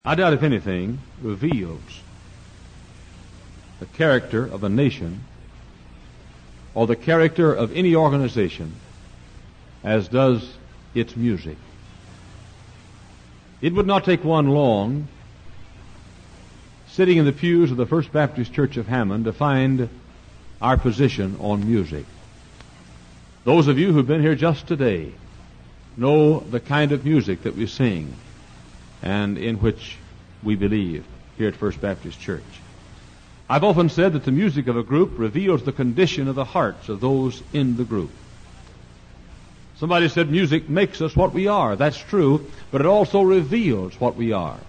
I doubt if anything reveals the character of a nation or the character of any organization as does its music. It would not take one long sitting in the pews of the First Baptist Church of Hammond to find our position on music. Those of you who've been here just today know the kind of music that we sing and in which we believe here at First Baptist Church. I've often said that the music of a group reveals the condition of the hearts of those in the group. Somebody said music makes us what we are. That's true, but it also reveals what we are.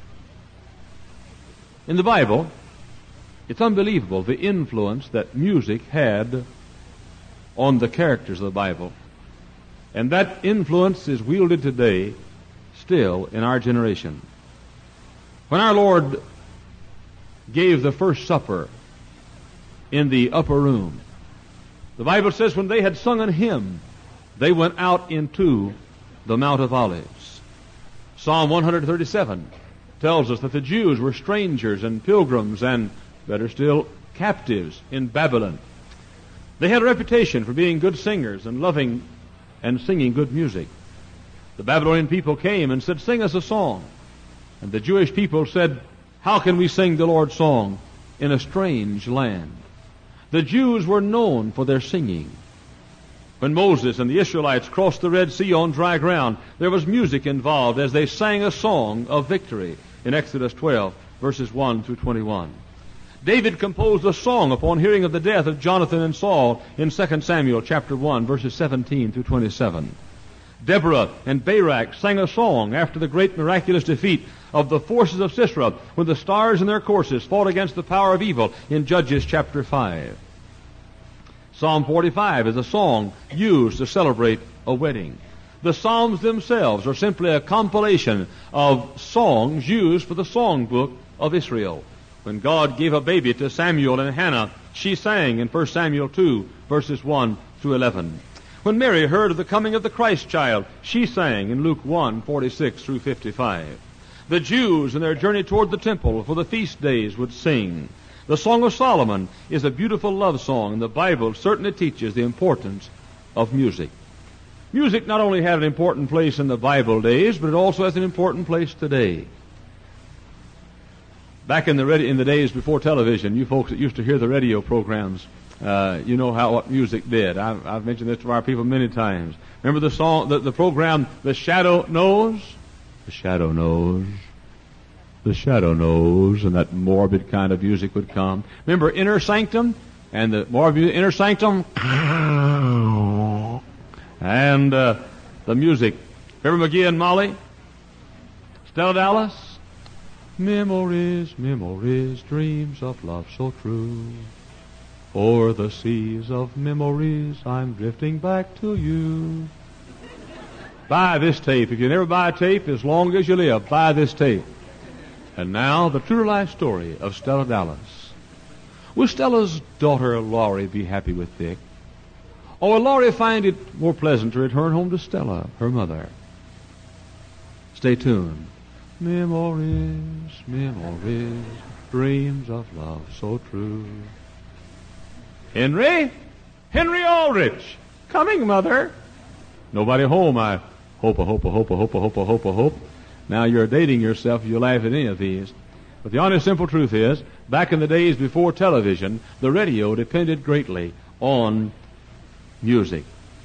In the Bible, it's unbelievable the influence that music had on the characters of the Bible. And that influence is wielded today still in our generation. When our Lord gave the first supper in the upper room, the Bible says when they had sung an hymn, they went out into the Mount of Olives. Psalm 137 tells us that the Jews were strangers and pilgrims and, better still, captives in Babylon. They had a reputation for being good singers and loving and singing good music. The Babylonian people came and said, "Sing us a song." And the Jewish people said, "How can we sing the Lord's song in a strange land?" The Jews were known for their singing. When Moses and the Israelites crossed the Red Sea on dry ground, there was music involved as they sang a song of victory in Exodus 12, verses 1 through 21. David composed a song upon hearing of the death of Jonathan and Saul in 2 Samuel chapter 1, verses 17 through 27. Deborah and Barak sang a song after the great miraculous defeat of the forces of Sisera when the stars in their courses fought against the power of evil in Judges chapter 5. Psalm 45 is a song used to celebrate a wedding. The Psalms themselves are simply a compilation of songs used for the songbook of Israel. When God gave a baby to Samuel and Hannah, she sang in 1 Samuel 2, verses 1 through 11. When Mary heard of the coming of the Christ child, she sang in Luke 1, 46 through 55. The Jews in their journey toward the temple for the feast days would sing. The Song of Solomon is a beautiful love song, and the Bible certainly teaches the importance of music. Music not only had an important place in the Bible days, but it also has an important place today. Back in the days before television, you folks that used to hear the radio programs, you know what music did. I've mentioned this to our people many times. Remember the song, the program, The Shadow Knows? The Shadow Knows. The Shadow Knows, and that morbid kind of music would come. Remember Inner Sanctum? And the morbid Inner Sanctum? And the music. Remember McGee and Molly? Stella Dallas? Memories, memories, dreams of love so true. O'er the seas of memories, I'm drifting back to you. Buy this tape. If you never buy a tape, as long as you live, buy this tape. And now, the true life story of Stella Dallas. Will Stella's daughter, Laurie, be happy with Dick? Or will Laurie find it more pleasant to return home to Stella, her mother? Stay tuned. Memories, memories, dreams of love so true. Henry Aldrich, coming, Mother. Nobody home, I hope. Now you're dating yourself if you laugh at any of these. But the honest, simple truth is, back in the days before television, the radio depended greatly on music.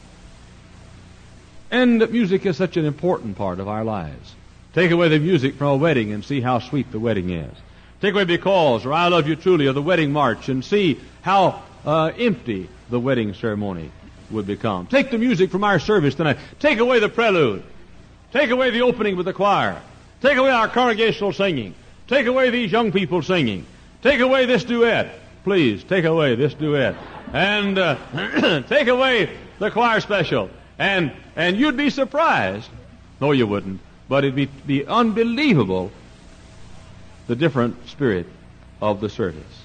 And music is such an important part of our lives. Take away the music from a wedding and see how sweet the wedding is. Take away Because or I Love You Truly or the wedding march and see how empty the wedding ceremony would become. Take the music from our service tonight. Take away the prelude. Take away the opening with the choir. Take away our congregational singing. Take away these young people singing. Take away this duet. Please, take away this duet. And take away the choir special. And you'd be surprised. No, you wouldn't. But it'd be unbelievable, the different spirit of the service.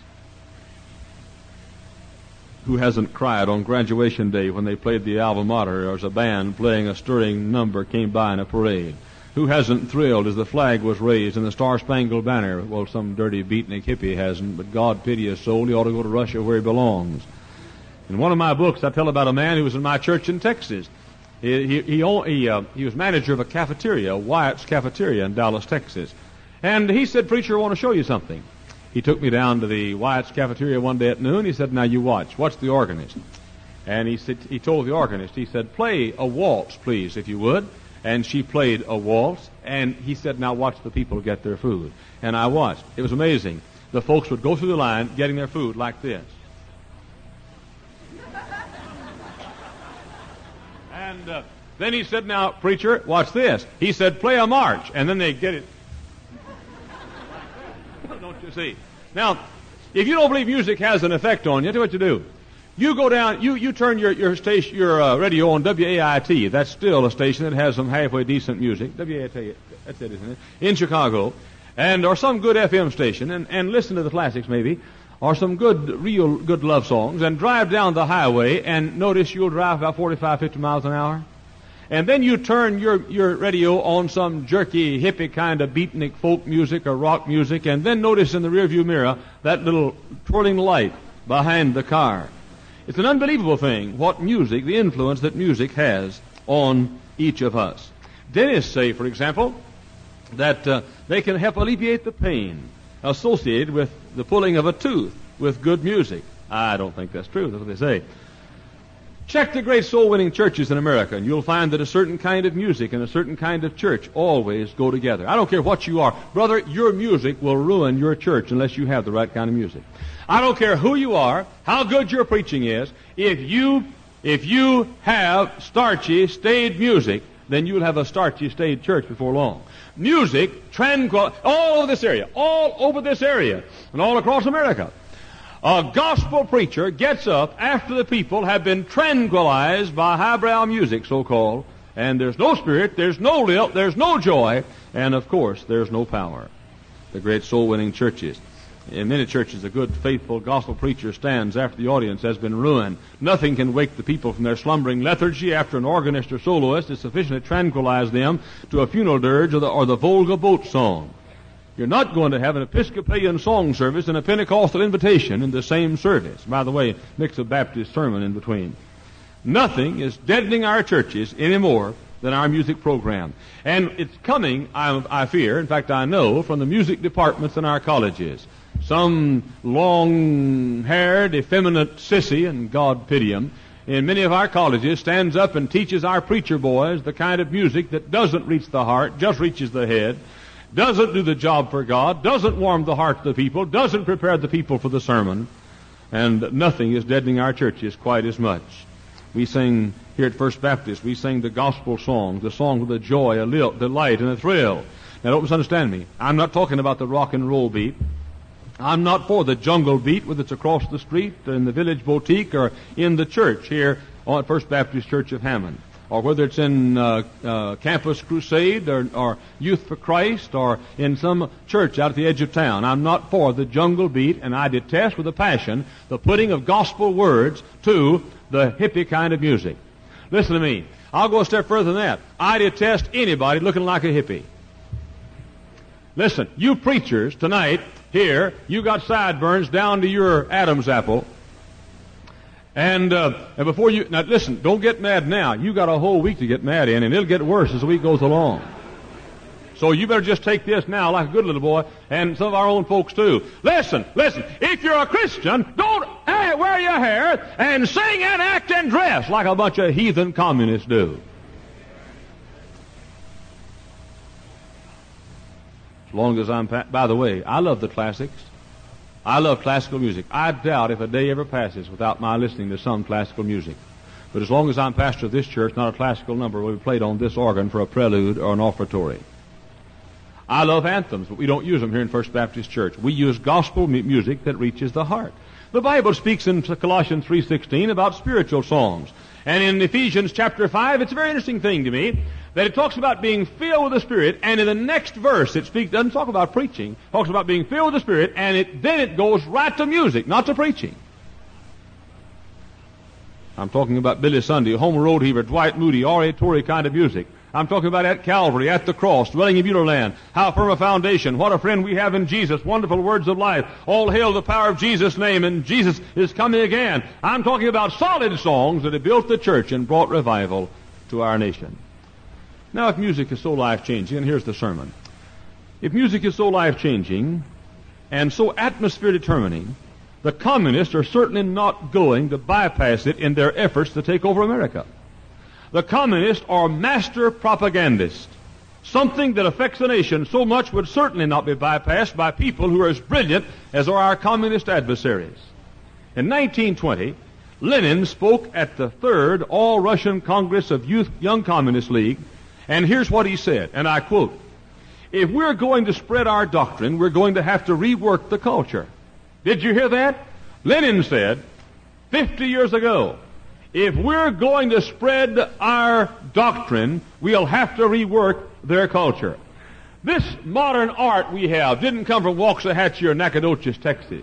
Who hasn't cried on graduation day when they played the alma mater or as a band playing a stirring number came by in a parade? Who hasn't thrilled as the flag was raised and the Star-Spangled Banner? Well, some dirty beatnik hippie hasn't, but God pity his soul. He ought to go to Russia where he belongs. In one of my books, I tell about a man who was in my church in Texas. He was manager of a cafeteria, Wyatt's Cafeteria in Dallas, Texas. And he said, "Preacher, I want to show you something." He took me down to the Wyatt's Cafeteria one day at noon. He said, "Now you watch. Watch the organist." And he told the organist, he said, "Play a waltz, please, if you would." And she played a waltz. And he said, "Now watch the people get their food." And I watched. It was amazing. The folks would go through the line getting their food like this. And then he said, "Now, preacher, watch this." He said, "Play a march." And then they get it. Don't you see? Now, if you don't believe music has an effect on you, tell you what you do. You go down, you turn your station, your radio on WAIT. That's still a station that has some halfway decent music. WAIT, that's it, isn't it? In Chicago. Or some good FM station, and listen to the classics maybe, or some real good love songs, and drive down the highway, and notice you'll drive about 45, 50 miles an hour. And then you turn your radio on some jerky, hippie kind of beatnik folk music or rock music, and then notice in the rearview mirror that little twirling light behind the car. It's an unbelievable thing what music, the influence that music has on each of us. Dentists say, for example, that they can help alleviate the pain associated with the pulling of a tooth with good music. I don't think that's true. That's what they say. Check the great soul-winning churches in America, and you'll find that a certain kind of music and a certain kind of church always go together. I don't care what you are. Brother, your music will ruin your church unless you have the right kind of music. I don't care who you are, how good your preaching is. If you have starchy, staid music, then you'll have a starchy, staid church before long. Music, all over this area, and all across America. A gospel preacher gets up after the people have been tranquilized by highbrow music, so-called, and there's no spirit, there's no lilt, there's no joy, and of course, there's no power. The great soul-winning churches. In many churches, a good, faithful gospel preacher stands after the audience has been ruined. Nothing can wake the people from their slumbering lethargy after an organist or soloist is sufficient to tranquilize them to a funeral dirge or the Volga boat song. You're not going to have an Episcopalian song service and a Pentecostal invitation in the same service. By the way, mix a Baptist sermon in between. Nothing is deadening our churches any more than our music program. And it's coming, I fear, in fact I know, from the music departments in our colleges. Some long-haired, effeminate sissy, and God pity him, in many of our colleges stands up and teaches our preacher boys the kind of music that doesn't reach the heart, just reaches the head, doesn't do the job for God, doesn't warm the heart of the people, doesn't prepare the people for the sermon, and nothing is deadening our churches quite as much. We sing here at First Baptist, we sing the gospel songs, the songs with a joy, a lilt, delight, and a thrill. Now don't misunderstand me. I'm not talking about the rock and roll beat. I'm not for the jungle beat, whether it's across the street, in the village boutique, or in the church here at First Baptist Church of Hammond, or whether it's in Campus Crusade or Youth for Christ, or in some church out at the edge of town. I'm not for the jungle beat, and I detest with a passion the putting of gospel words to the hippie kind of music. Listen to me. I'll go a step further than that. I detest anybody looking like a hippie. Listen, you preachers tonight, here, you got sideburns down to your Adam's apple. And before you, now listen, don't get mad now. You got a whole week to get mad in, and it'll get worse as the week goes along. So you better just take this now like a good little boy, and some of our own folks too. Listen, if you're a Christian, don't wear your hair and sing and act and dress like a bunch of heathen communists do. As long as I'm, by the way, I love the classics. I love classical music. I doubt if a day ever passes without my listening to some classical music. But as long as I'm pastor of this church, not a classical number will be played on this organ for a prelude or an offertory. I love anthems, but we don't use them here in First Baptist Church. We use gospel music that reaches the heart. The Bible speaks in Colossians 3:16 about spiritual songs. And in Ephesians chapter 5, it's a very interesting thing to me that it talks about being filled with the Spirit, and in the next verse it doesn't talk about preaching, it talks about being filled with the Spirit, and then it goes right to music, not to preaching. I'm talking about Billy Sunday, Homer Road Heaver, Dwight Moody, R.A. Torrey kind of music. I'm talking about at Calvary, at the cross, dwelling in Beulah. How firm a foundation. What a friend we have in Jesus. Wonderful words of life. All hail the power of Jesus' name, and Jesus is coming again. I'm talking about solid songs that have built the church and brought revival to our nation. Now, if music is so life-changing, and here's the sermon. If music is so life-changing and so atmosphere-determining, the communists are certainly not going to bypass it in their efforts to take over America. The communists are master propagandists. Something that affects the nation so much would certainly not be bypassed by people who are as brilliant as are our communist adversaries. In 1920, Lenin spoke at the Third All-Russian Congress of Young Communist League, and here's what he said, and I quote, "If we're going to spread our doctrine, we're going to have to rework the culture." Did you hear that? Lenin said 50 years ago, if we're going to spread our doctrine, we'll have to rework their culture. This modern art we have didn't come from Waxahachie or Nacogdoches, Texas.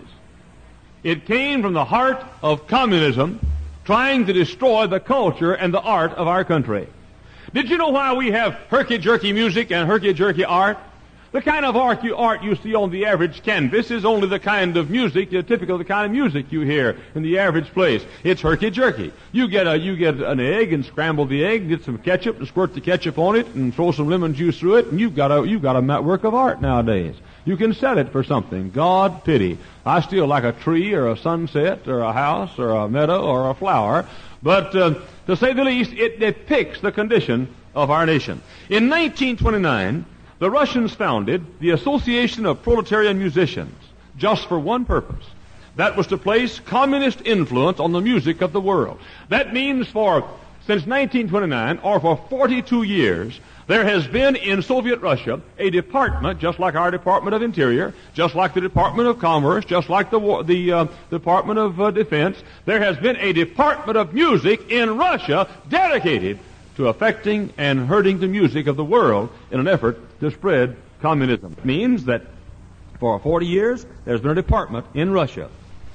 It came from the heart of communism trying to destroy the culture and the art of our country. Did you know why we have herky-jerky music and herky-jerky art? The kind of art you see on the average canvas is only the kind of music, typical of the kind of music you hear in the average place. It's herky-jerky. You get an egg and scramble the egg, get some ketchup and squirt the ketchup on it and throw some lemon juice through it, and you've got a work of art nowadays. You can sell it for something. God pity. I still like a tree or a sunset or a house or a meadow or a flower, but to say the least, it depicts the condition of our nation. In 1929, the Russians founded the Association of Proletarian Musicians just for one purpose. That was to place communist influence on the music of the world. That means since 1929, or for 42 years, there has been in Soviet Russia a department, just like our Department of Interior, just like the Department of Commerce, just like the Department of Defense. There has been a Department of Music in Russia dedicated to affecting and hurting the music of the world in an effort to spread communism. It means that for 40 years, there's been a department in Russia.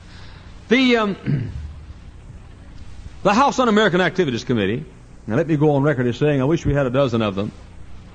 The House Un-American Activities Committee, now let me go on record as saying I wish we had a dozen of them,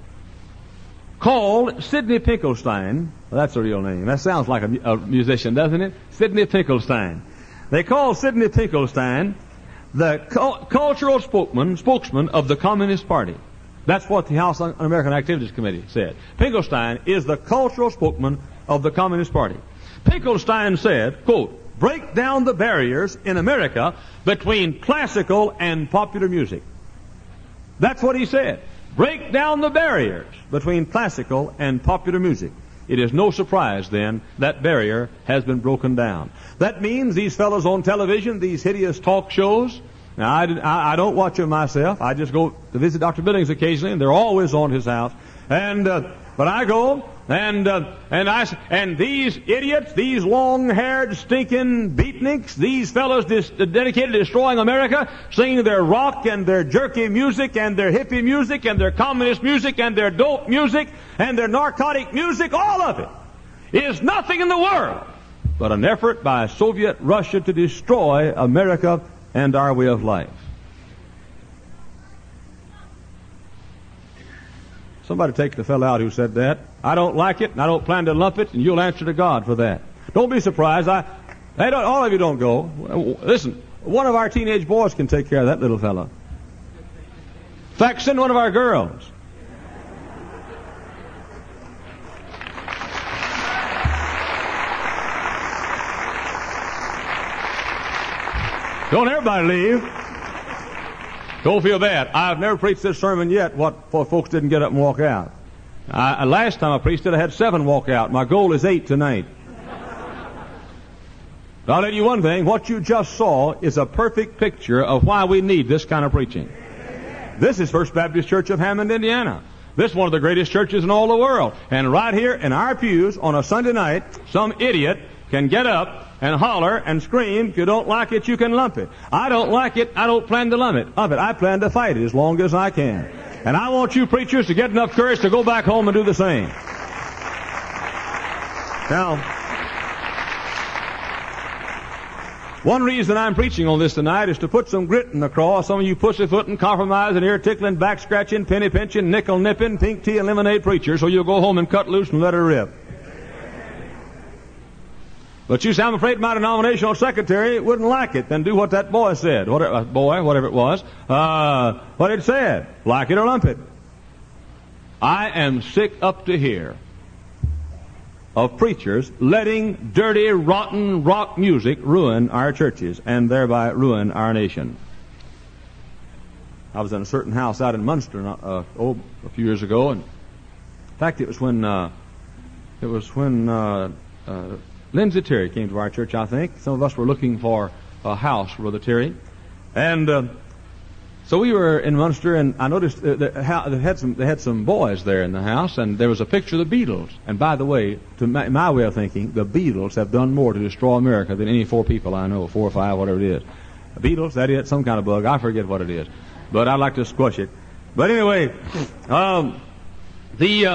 called Sidney Finkelstein, well, that's a real name. That sounds like a musician, doesn't it? Sidney Finkelstein. They called Sidney Finkelstein the cultural spokesman of the Communist Party. That's what the House Un-American Activities Committee said. Finkelstein is the cultural spokesman of the Communist Party. Finkelstein said, quote, "Break down the barriers in America between classical and popular music." That's what he said. Break down the barriers between classical and popular music. It is no surprise, then, that barrier has been broken down. That means these fellows on television, these hideous talk shows, now I don't watch them myself. I just go to visit Dr. Billings occasionally, and they're always on his house. But I go, and these idiots, these long-haired, stinking beatniks, these fellows dedicated to destroying America, singing their rock and their jerky music and their hippie music and their communist music and their dope music and their narcotic music, all of it is nothing in the world but an effort by Soviet Russia to destroy America and our way of life. Somebody take the fellow out who said that. I don't like it, and I don't plan to lump it, and you'll answer to God for that. Don't be surprised. All of you don't go. Listen, one of our teenage boys can take care of that little fellow. In fact, send one of our girls. Don't everybody leave. Don't feel bad. I've never preached this sermon yet for folks didn't get up and walk out. Last time I preached it, I had 7 walk out. My goal is 8 tonight. But I'll tell you one thing. What you just saw is a perfect picture of why we need this kind of preaching. This is First Baptist Church of Hammond, Indiana. This is one of the greatest churches in all the world. And right here in our pews on a Sunday night, some idiot can get up and holler and scream. If you don't like it, you can lump it. I don't like it. I don't plan to lump it. I plan to fight it as long as I can. And I want you preachers to get enough courage to go back home and do the same. Now, One reason I'm preaching on this tonight is to put some grit in the craw. Some of you pussyfooting, compromising, ear-tickling, back-scratching, penny-pinching, nickel-nipping, pink tea and lemonade preachers, so you'll go home and cut loose and let her rip. But you say, I'm afraid my denominational secretary wouldn't like it. Then do what that boy said. Whatever it was. What it said. Like it or lump it. I am sick up to here of preachers letting dirty, rotten rock music ruin our churches and thereby ruin our nation. I was in a certain house out in Munster a few years ago, and in fact it was when Lindsay Terry came to our church, I think. Some of us were looking for a house for Brother Terry, and so we were in Munster, and I noticed they had some boys there in the house, and there was a picture of the Beatles. And by the way, to my way of thinking, the Beatles have done more to destroy America than any four people I know, 4 or 5, whatever it is. The Beatles, that is some kind of bug. I forget what it is, but I'd like to squash it. But anyway, they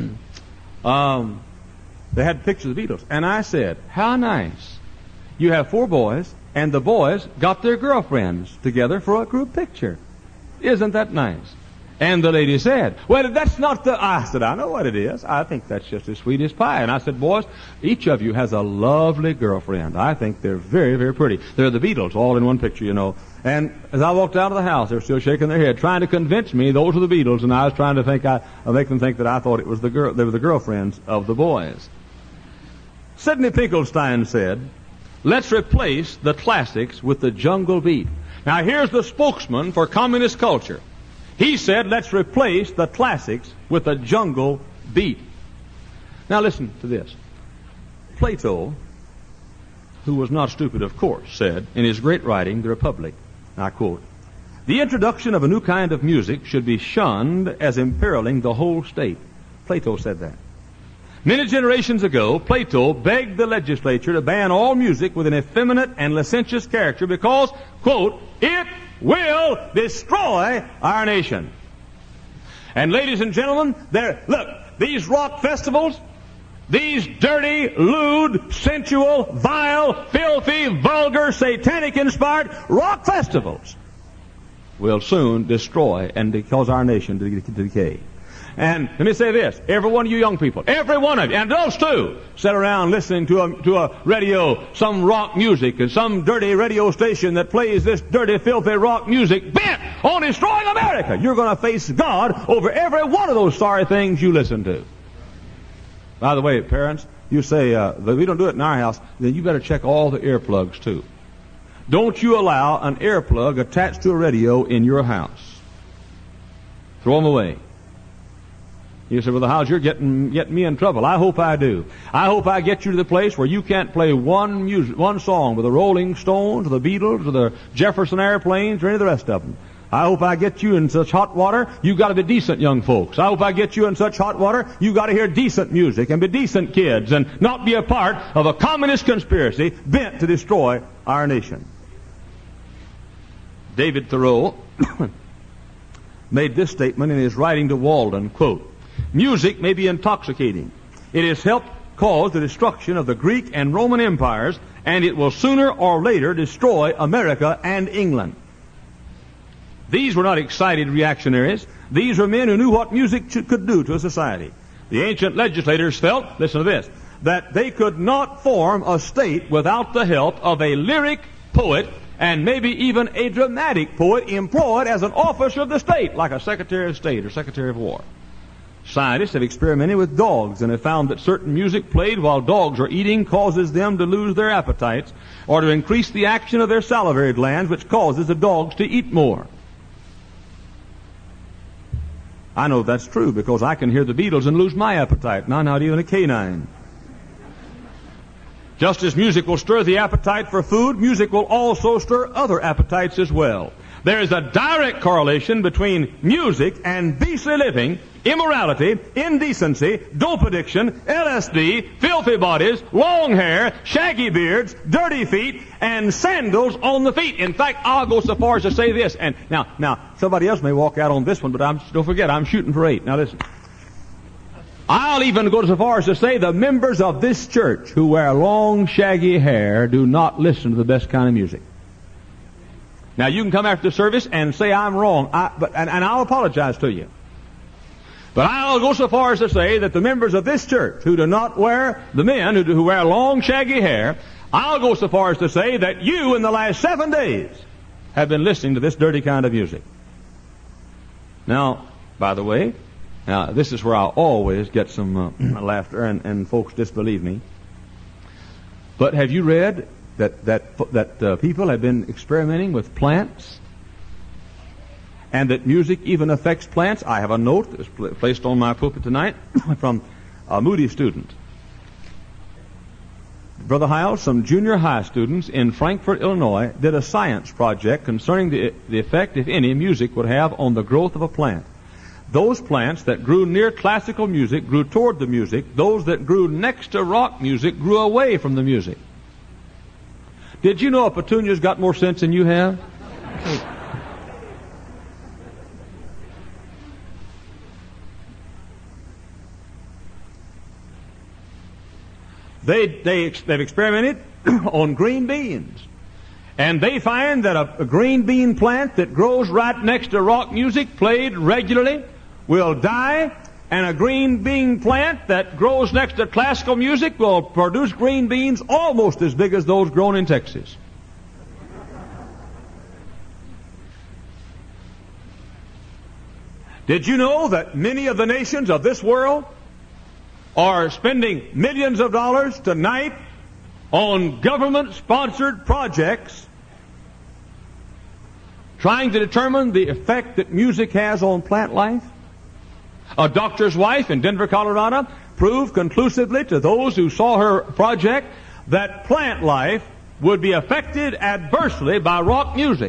had pictures of the Beatles, and I said, how nice. You have 4 boys, and the boys got their girlfriends together for a group picture. Isn't that nice? And the lady said, well, that's not the... I said, I know what it is. I think that's just as sweet as pie. And I said, boys, each of you has a lovely girlfriend. I think they're very, very pretty. They're the Beatles, all in one picture, you know. And as I walked out of the house, they were still shaking their head, trying to convince me those were the Beatles, and I was trying to make them think that I thought it was they were the girlfriends of the boys. Sidney Finkelstein said, let's replace the classics with the jungle beat. Now here's the spokesman for communist culture. He said, let's replace the classics with the jungle beat. Now listen to this. Plato, who was not stupid, of course, said in his great writing, The Republic, I quote, the introduction of a new kind of music should be shunned as imperiling the whole state. Plato said that. Many generations ago, Plato begged the legislature to ban all music with an effeminate and licentious character because, quote, it will destroy our nation. And ladies and gentlemen, look, these rock festivals, these dirty, lewd, sensual, vile, filthy, vulgar, satanic-inspired rock festivals will soon destroy and cause our nation to decay. And let me say this, every one of you young people, every one of you, and those too, sit around listening to a radio, some rock music, and some dirty radio station that plays this dirty, filthy rock music bent on destroying America. You're going to face God over every one of those sorry things you listen to. By the way, parents, you say, we don't do it in our house, then you better check all the earplugs too. Don't you allow an earplug attached to a radio in your house. Throw them away. You say, well, how's you're getting me in trouble? I hope I do. I hope I get you to the place where you can't play one song with the Rolling Stones, or the Beatles, or the Jefferson Airplanes, or any of the rest of them. I hope I get you in such hot water, you got to be decent young folks. I hope I get you in such hot water, you got to hear decent music and be decent kids and not be a part of a communist conspiracy bent to destroy our nation. David Thoreau made this statement in his writing to Walden, quote, music may be intoxicating. It has helped cause the destruction of the Greek and Roman empires, and it will sooner or later destroy America and England. These were not excited reactionaries. These were men who knew what music could do to a society. The ancient legislators felt, listen to this, that they could not form a state without the help of a lyric poet and maybe even a dramatic poet employed as an officer of the state, like a Secretary of State or Secretary of War. Scientists have experimented with dogs and have found that certain music played while dogs are eating causes them to lose their appetites or to increase the action of their salivary glands, which causes the dogs to eat more. I know that's true because I can hear the Beatles and lose my appetite, and I'm not even a canine. Just as music will stir the appetite for food, music will also stir other appetites as well. There is a direct correlation between music and beastly living, immorality, indecency, dope addiction, LSD, filthy bodies, long hair, shaggy beards, dirty feet, and sandals on the feet. In fact, I'll go so far as to say this. And now, somebody else may walk out on this one, but don't forget, I'm shooting for 8. Now listen. I'll even go so far as to say the members of this church who wear long, shaggy hair do not listen to the best kind of music. Now, you can come after the service and say I'm wrong, and I'll apologize to you. But I'll go so far as to say that the members of this church who do not wear, the men who wear long, shaggy hair, I'll go so far as to say that you in the last 7 days have been listening to this dirty kind of music. Now, by the way, now this is where I always get some laughter and folks disbelieve me. But have you read that people have been experimenting with plants? And that music even affects plants? I have a note that was placed on my pulpit tonight from a Moody student. Brother Hiles, some junior high students in Frankfort, Illinois, did a science project concerning the effect, if any, music would have on the growth of a plant. Those plants that grew near classical music grew toward the music. Those that grew next to rock music grew away from the music. Did you know a petunia's got more sense than you have? They've experimented on green beans. And they find that a green bean plant that grows right next to rock music played regularly will die, and a green bean plant that grows next to classical music will produce green beans almost as big as those grown in Texas. Did you know that many of the nations of this world are spending millions of dollars tonight on government-sponsored projects trying to determine the effect that music has on plant life? A doctor's wife in Denver, Colorado, proved conclusively to those who saw her project that plant life would be affected adversely by rock music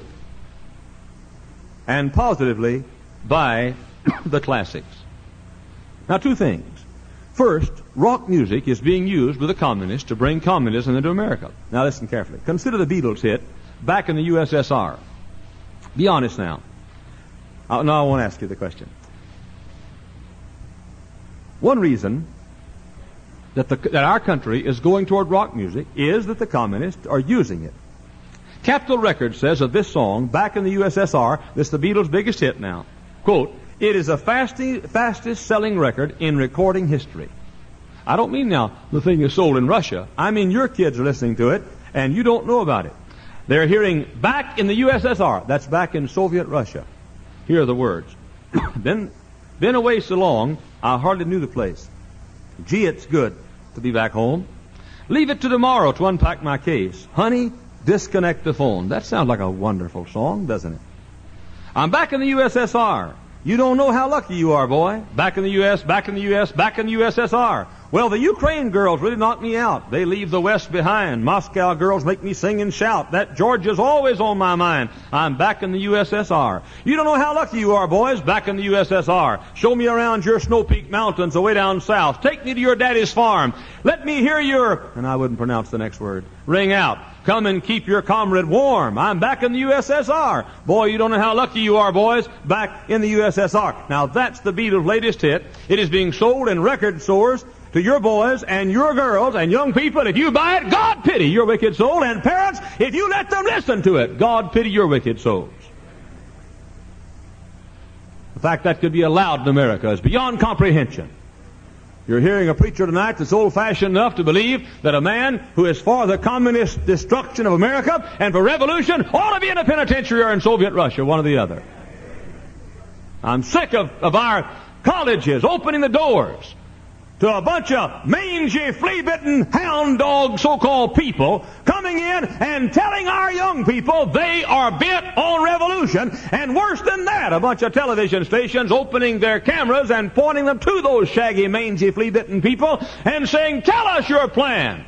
and positively by the classics. Now, two things. First, rock music is being used with the communists to bring communism into America. Now listen carefully. Consider the Beatles hit back in the USSR. Be honest now. Now I won't ask you the question. One reason that our country is going toward rock music is that the communists are using it. Capitol Records says of this song, back in the USSR, this is the Beatles' biggest hit now, quote, "It is the fastest selling record in recording history." I don't mean now the thing is sold in Russia. I mean your kids are listening to it, and you don't know about it. They're hearing back in the USSR, that's back in Soviet Russia. Here are the words. Been away so long, I hardly knew the place. Gee, it's good to be back home. Leave it to tomorrow to unpack my case. Honey, disconnect the phone. That sounds like a wonderful song, doesn't it? I'm back in the USSR. You don't know how lucky you are, boy. Back in the U.S., back in the U.S., back in the USSR. Well, the Ukraine girls really knock me out. They leave the West behind. Moscow girls make me sing and shout. That Georgia's always on my mind. I'm back in the USSR. You don't know how lucky you are, boys, back in the USSR. Show me around your Snow Peak Mountains away down south. Take me to your daddy's farm. Let me hear your, and I wouldn't pronounce the next word, ring out. Come and keep your comrade warm. I'm back in the USSR. Boy, you don't know how lucky you are, boys, back in the USSR. Now, that's the Beatles' latest hit. It is being sold in record stores to your boys and your girls and young people. If you buy it, God pity your wicked soul. And parents, if you let them listen to it, God pity your wicked souls. The fact that could be allowed in America is beyond comprehension. You're hearing a preacher tonight that's old-fashioned enough to believe that a man who is for the communist destruction of America and for revolution ought to be in a penitentiary or in Soviet Russia, one or the other. I'm sick of our colleges opening the doors to a bunch of mangy, flea-bitten, hound dog so-called people coming in and telling our young people they are bent on revolution. And worse than that, a bunch of television stations opening their cameras and pointing them to those shaggy, mangy, flea-bitten people and saying, tell us your plan.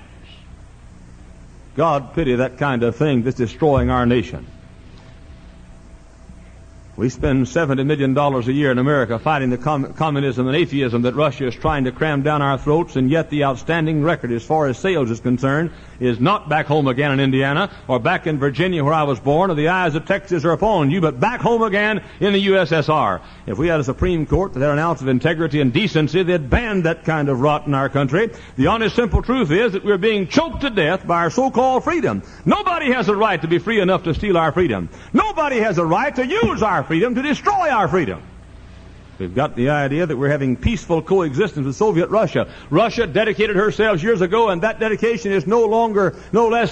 God pity that kind of thing that's destroying our nation. We spend $70 million a year in America fighting the communism and atheism that Russia is trying to cram down our throats, and yet the outstanding record as far as sales is concerned is not back home again in Indiana or back in Virginia where I was born, or the eyes of Texas are upon you, but back home again in the USSR. If we had a Supreme Court that had an ounce of integrity and decency, they'd ban that kind of rot in our country. The honest, simple truth is that we're being choked to death by our so-called freedom. Nobody has a right to be free enough to steal our freedom. Nobody has a right to use our freedom to destroy our freedom. We've got the idea that we're having peaceful coexistence with Soviet Russia. Russia dedicated herself years ago, and that dedication is no less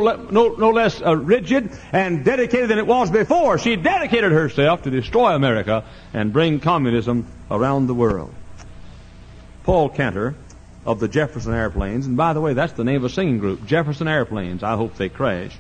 rigid and dedicated than it was before. She dedicated herself to destroy America and bring communism around the world. Paul Cantor of the Jefferson Airplanes, and by the way, that's the name of a singing group, Jefferson Airplanes. I hope they crash.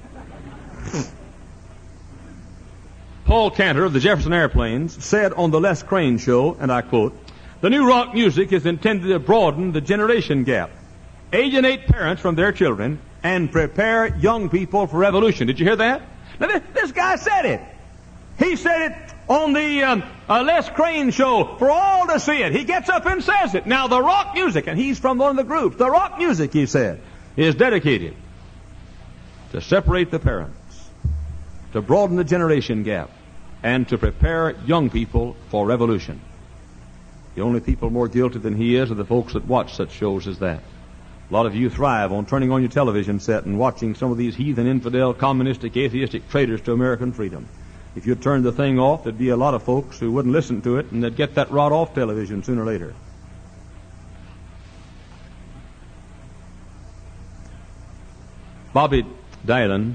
Paul Cantor of the Jefferson Airplanes said on the Les Crane Show, and I quote, "The new rock music is intended to broaden the generation gap, alienate parents from their children, and prepare young people for revolution." Did you hear that? Now, this guy said it. He said it on the Les Crane Show for all to see it. He gets up and says it. Now, the rock music, and he's from one of the groups, the rock music, he said, is dedicated to separate the parents, to broaden the generation gap, and to prepare young people for revolution. The only people more guilty than he is are the folks that watch such shows as that. A lot of you thrive on turning on your television set and watching some of these heathen, infidel, communistic, atheistic traitors to American freedom. If you turned the thing off, there'd be a lot of folks who wouldn't listen to it, and they'd get that rot off television sooner or later. Bobby Dylan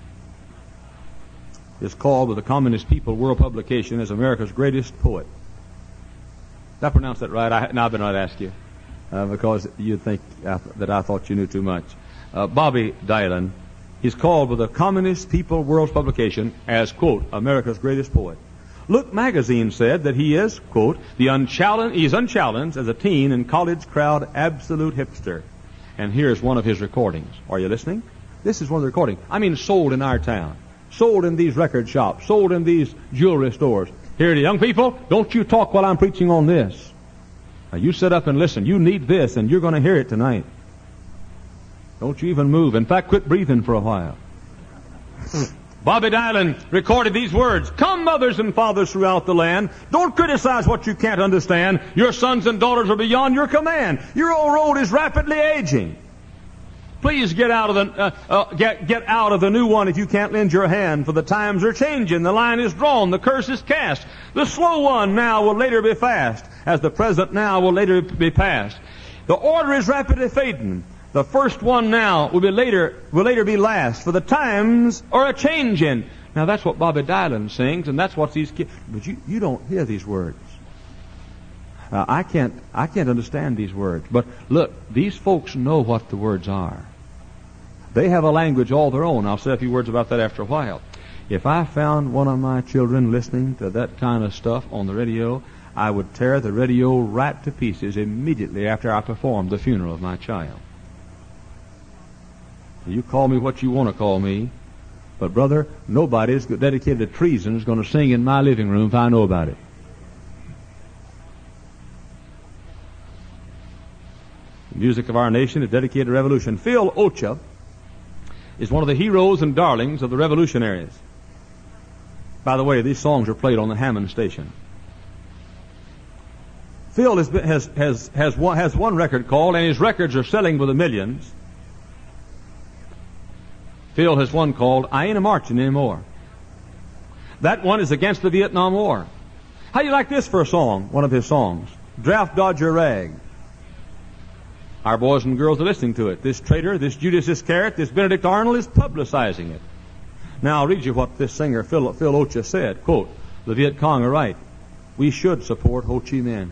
is called by the Communist People World Publication as America's greatest poet. Did I pronounce that right? Now I've been right to ask you, because you think that I thought you knew too much. Bobby Dylan, he's called by the Communist People World Publication as, quote, America's greatest poet. Look magazine said that he is, quote, he's unchallenged as a teen and college crowd absolute hipster. And here's one of his recordings. Are you listening? This is one of the recordings. I mean, sold in our town. Sold in these record shops, sold in these jewelry stores. Here, young people, don't you talk while I'm preaching on this. Now, you sit up and listen. You need this, and you're going to hear it tonight. Don't you even move. In fact, quit breathing for a while. Bobby Dylan recorded these words. "Come, mothers and fathers throughout the land. Don't criticize what you can't understand. Your sons and daughters are beyond your command. Your old road is rapidly aging. Please get out of the new one if you can't lend your hand, for the times are changing. The line is drawn, the curse is cast. The slow one now will later be fast, as the present now will later be past. The order is rapidly fading. The first one now will later be last, for the times are a changing." Now that's what Bobby Dylan sings, and that's what these kids. But you don't hear these words. I can't understand these words. But look, these folks know what the words are. They have a language all their own. I'll say a few words about that after a while. If I found one of my children listening to that kind of stuff on the radio, I would tear the radio right to pieces immediately after I performed the funeral of my child. You call me what you want to call me, but brother, nobody is dedicated to treason is going to sing in my living room if I know about it. The music of our nation is dedicated to revolution. Phil Ocha is one of the heroes and darlings of the revolutionaries. By the way, these songs are played on the Hammond station. Phil has one record called, and his records are selling by the millions. Phil has one called, "I Ain't A-Marching Anymore." That one is against the Vietnam War. How do you like this for a song, one of his songs? "Draft Dodger Rag." Our boys and girls are listening to it. This traitor, this Judas Iscariot, this Benedict Arnold is publicizing it. Now I'll read you what this singer, Phil Ocha, said. Quote, "The Viet Cong are right. We should support Ho Chi Minh."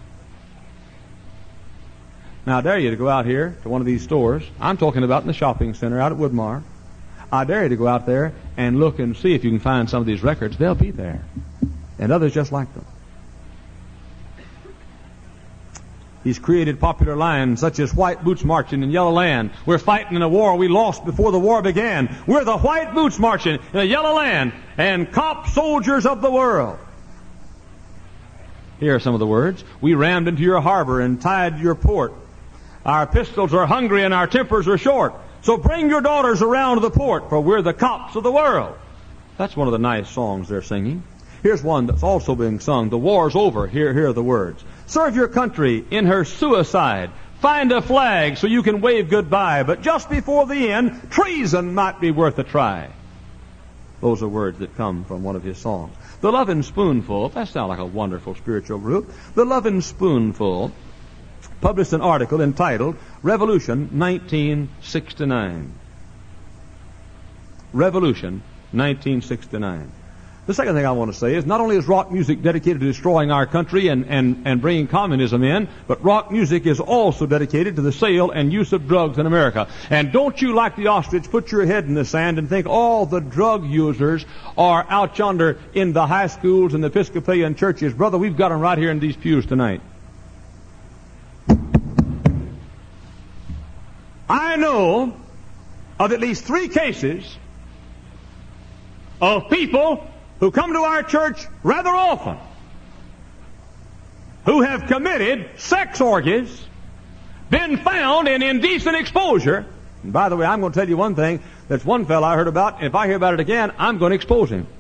Now I dare you to go out here to one of these stores. I'm talking about in the shopping center out at Woodmar. I dare you to go out there and look and see if you can find some of these records. They'll be there. And others just like them. He's created popular lines such as white boots marching in yellow land. We're fighting in a war we lost before the war began. We're the white boots marching in a yellow land and cop soldiers of the world. Here are some of the words. We rammed into your harbor and tied your port. Our pistols are hungry and our tempers are short. So bring your daughters around to the port, for we're the cops of the world. That's one of the nice songs they're singing. Here's one that's also being sung. The war's over. Here are the words. Serve your country in her suicide. Find a flag so you can wave goodbye. But just before the end, treason might be worth a try. Those are words that come from one of his songs. The Lovin' Spoonful, that sounds like a wonderful spiritual group. The Lovin' Spoonful published an article entitled Revolution 1969. Revolution 1969. The second thing I want to say is not only is rock music dedicated to destroying our country and bringing communism in, but rock music is also dedicated to the sale and use of drugs in America. And don't you, like the ostrich, put your head in the sand and think all the drug users are out yonder in the high schools and the Episcopalian churches. Brother, we've got them right here in these pews tonight. I know of at least 3 cases of people who come to our church rather often, who have committed sex orgies, been found in indecent exposure. And by the way, I'm going to tell you one thing. There's one fellow I heard about. If I hear about it again, I'm going to expose him.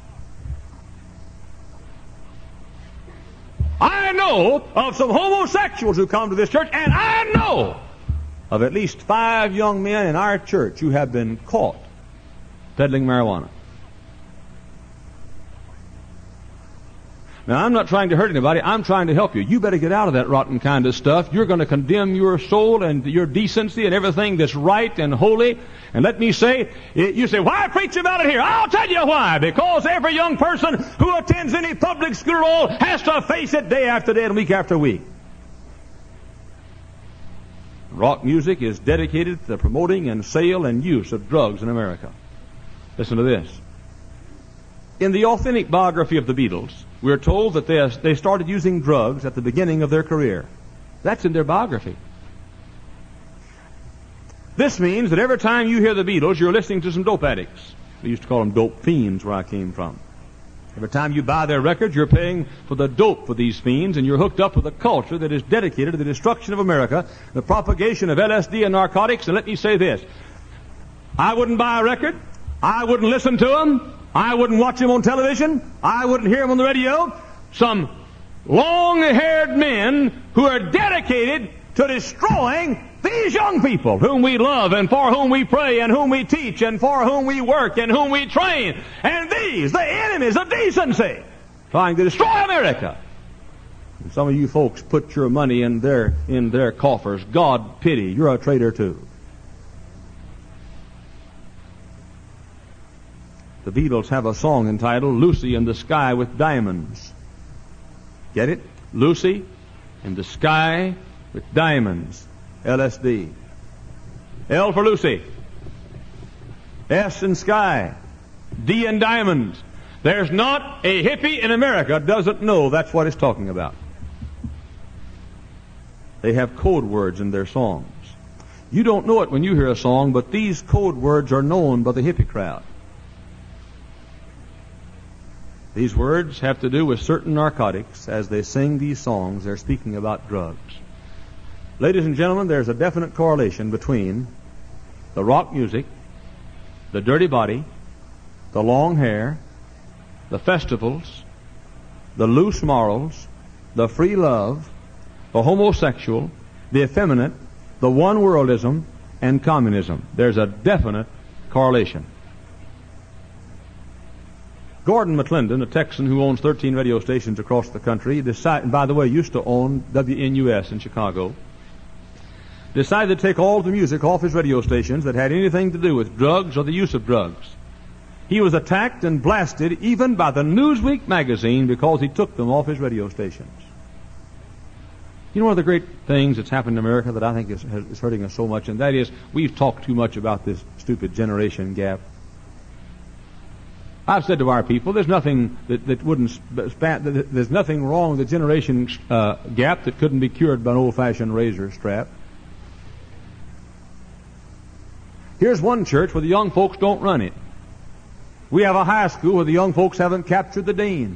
I know of some homosexuals who come to this church, and I know of at least 5 young men in our church who have been caught peddling marijuana. Now, I'm not trying to hurt anybody. I'm trying to help you. You better get out of that rotten kind of stuff. You're going to condemn your soul and your decency and everything that's right and holy. And let me say, you say, why preach about it here? I'll tell you why. Because every young person who attends any public school at all has to face it day after day and week after week. Rock music is dedicated to the promoting and sale and use of drugs in America. Listen to this. In the authentic biography of the Beatles, we're told that they started using drugs at the beginning of their career. That's in their biography. This means that every time you hear the Beatles, you're listening to some dope addicts. We used to call them dope fiends where I came from. Every time you buy their records, you're paying for the dope for these fiends, and you're hooked up with a culture that is dedicated to the destruction of America, the propagation of LSD and narcotics. And let me say this. I wouldn't buy a record. I wouldn't listen to them. I wouldn't watch them on television. I wouldn't hear them on the radio. Some long-haired men who are dedicated to destroying these young people whom we love and for whom we pray and whom we teach and for whom we work and whom we train. And these, the enemies of decency, trying to destroy America. And some of you folks put your money in their coffers. God pity, you're a traitor too. The Beatles have a song entitled Lucy in the Sky with Diamonds. Get it? Lucy in the Sky with Diamonds. LSD. L for Lucy. S in Sky. D in Diamonds. There's not a hippie in America doesn't know that's what it's talking about. They have code words in their songs. You don't know it when you hear a song, but these code words are known by the hippie crowd. These words have to do with certain narcotics. As they sing these songs, they're speaking about drugs. Ladies and gentlemen, there's a definite correlation between the rock music, the dirty body, the long hair, the festivals, the loose morals, the free love, the homosexual, the effeminate, the one-worldism, and communism. There's a definite correlation. Gordon McClendon, a Texan who owns 13 radio stations across the country, and by the way, used to own WNUS in Chicago, decided to take all the music off his radio stations that had anything to do with drugs or the use of drugs. He was attacked and blasted even by the Newsweek magazine because he took them off his radio stations. You know one of the great things that's happened in America that I think is hurting us so much, and that is we've talked too much about this stupid generation gap. I've said to our people, there's nothing that wouldn't there's nothing wrong with the generation gap that couldn't be cured by an old-fashioned razor strap. Here's one church where the young folks don't run it. We have a high school where the young folks haven't captured the dean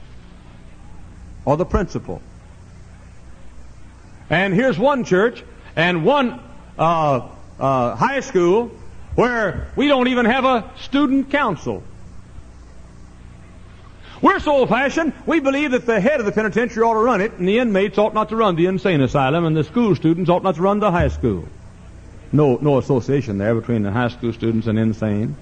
or the principal. And here's one church and one high school where we don't even have a student council. We're so old-fashioned, we believe that the head of the penitentiary ought to run it, and the inmates ought not to run the insane asylum, and the school students ought not to run the high school. No association there between the high school students and insane.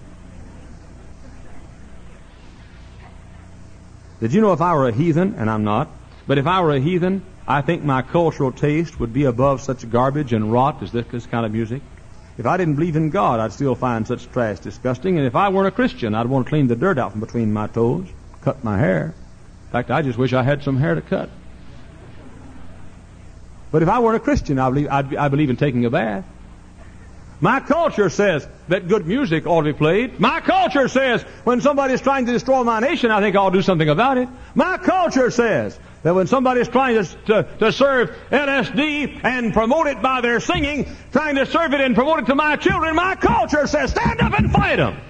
Did you know if I were a heathen, and I'm not, but if I were a heathen, I think my cultural taste would be above such garbage and rot as this kind of music? If I didn't believe in God, I'd still find such trash disgusting, and if I weren't a Christian, I'd want to clean the dirt out from between my toes, cut my hair. In fact, I just wish I had some hair to cut. But if I weren't a Christian, I believe in taking a bath. My culture says that good music ought to be played. My culture says when somebody's trying to destroy my nation, I think I'll do something about it. My culture says that when somebody's trying to serve LSD and promote it by their singing, trying to serve it and promote it to my children, my culture says stand up and fight them.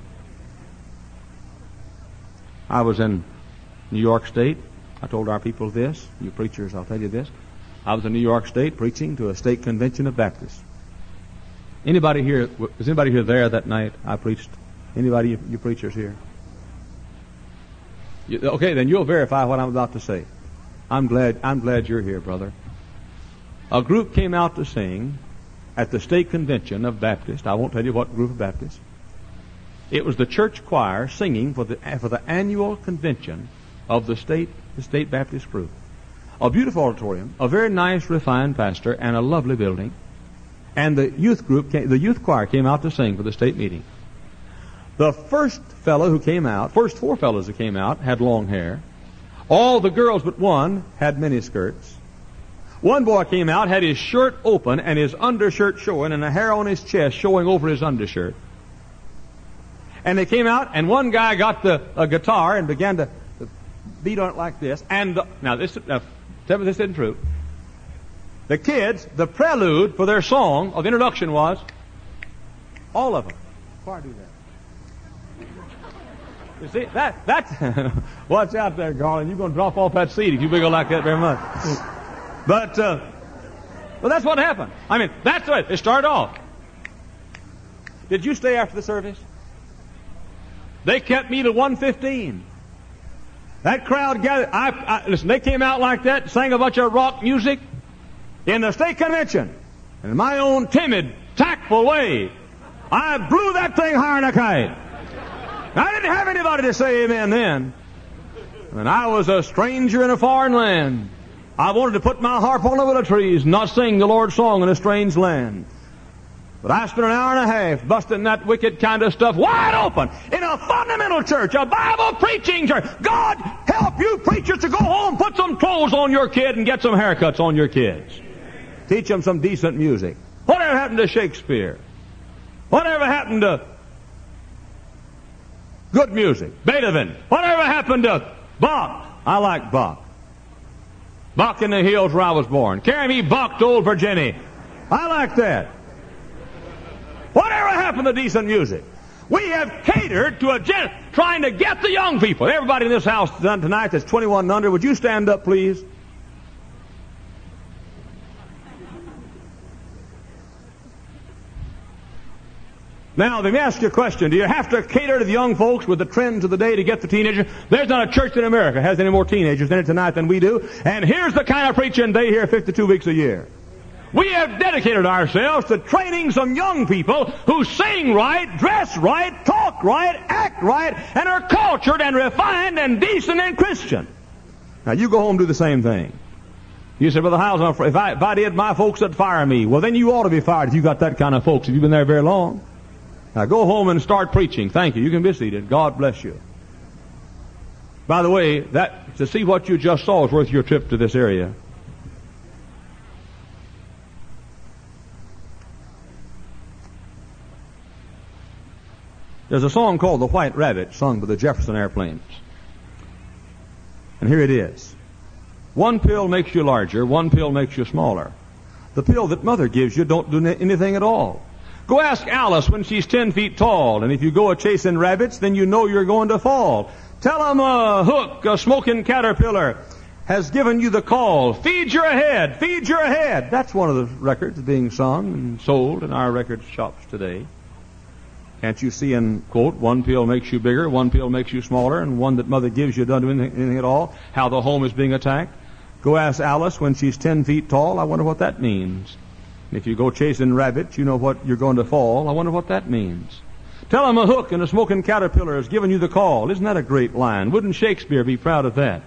I was in New York State. I told our people this. You preachers, I'll tell you this. I was in New York State preaching to a state convention of Baptists. Was anybody here there that night I preached? Anybody, you preachers here? Okay, then you'll verify what I'm about to say. I'm glad you're here, brother. A group came out to sing at the state convention of Baptists. I won't tell you what group of Baptists. It was the church choir singing for the annual convention of the state Baptist group. A beautiful auditorium, a very nice, refined pastor, and a lovely building. And the youth choir came out to sing for the state meeting. The first four fellows who came out had long hair. All the girls but one had miniskirts. One boy came out, had his shirt open and his undershirt showing and the hair on his chest showing over his undershirt. And they came out, and one guy got a guitar and began to beat on it like this. And tell me this isn't true. The kids, the prelude for their song of introduction was, all of them. Why do that? You see, that watch out there, Garland. You're going to drop off that seat if you wiggle like that very much. But that's what happened. I mean, that's the way it started off. Did you stay after the service? They kept me to 1:15. That crowd gathered. Listen, they came out like that, sang a bunch of rock music in the state convention. And in my own timid, tactful way, I blew that thing higher than a kite. I didn't have anybody to say amen then. And I was a stranger in a foreign land. I wanted to put my harp on the willow trees and not sing the Lord's song in a strange land. But I spent an hour and a half busting that wicked kind of stuff wide open in a fundamental church, a Bible preaching church. God help you preachers to go home, put some clothes on your kid and get some haircuts on your kids. Teach them some decent music. Whatever happened to Shakespeare? Whatever happened to good music? Beethoven. Whatever happened to Bach? I like Bach. Bach in the hills where I was born. Carry me Bach to old Virginia. I like that. Whatever happened to decent music? We have catered to trying to get the young people. Everybody in this house tonight that's 21 and under, would you stand up, please? Now, let me ask you a question. Do you have to cater to the young folks with the trends of the day to get the teenagers? There's not a church in America has any more teenagers in it tonight than we do. And here's the kind of preaching they hear 52 weeks a year. We have dedicated ourselves to training some young people who sing right, dress right, talk right, act right, and are cultured and refined and decent and Christian. Now, you go home and do the same thing. You say, Brother Hiles, if I did, my folks would fire me. Well, then you ought to be fired if you got that kind of folks, if you've been there very long. Now, go home and start preaching. Thank you. You can be seated. God bless you. By the way, to see what you just saw is worth your trip to this area. There's a song called The White Rabbit, sung by the Jefferson Airplanes. And here it is. One pill makes you larger, one pill makes you smaller. The pill that mother gives you don't do anything at all. Go ask Alice when she's 10 feet tall, and if you go a-chasing rabbits, then you know you're going to fall. Tell 'em a hook, a smoking caterpillar, has given you the call. Feed your head, feed your head. That's one of the records being sung and sold in our record shops today. Can't you see in, quote, one pill makes you bigger, one pill makes you smaller, and one that mother gives you doesn't do anything at all, how the home is being attacked? Go ask Alice when she's 10 feet tall. I wonder what that means. If you go chasing rabbits, you know what you're going to fall. I wonder what that means. Tell 'em a hook and a smoking caterpillar has given you the call. Isn't that a great line? Wouldn't Shakespeare be proud of that?